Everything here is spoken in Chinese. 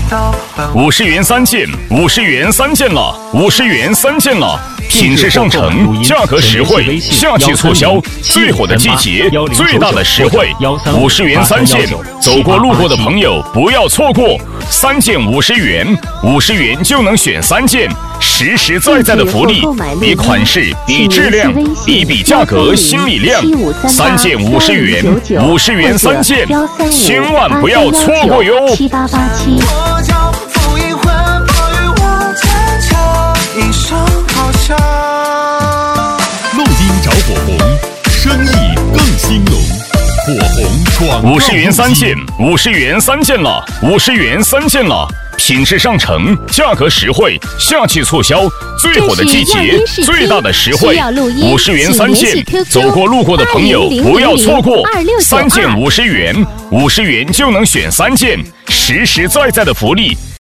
50元3件，50元3件了，50元3件了。品质上乘，价格实惠，夏季促销，最火的季节，最大的实惠，50元3件，走过路过的朋友不要错过，3件50元，50元就能选3件，实实在在的福利，比款式，比质量，比价格，心里亮，3件50元，50元3件，千万不要错过哟！7887。 录音找火红，生意更兴隆。火红广 50元3件，50元3件了，50元3件了。品质上乘，价格实惠，夏季促销，最火的季节，最大的实惠，50元3件，走过路过的朋友不要错过，3件50元，50元就能选3件，实实在在的福利。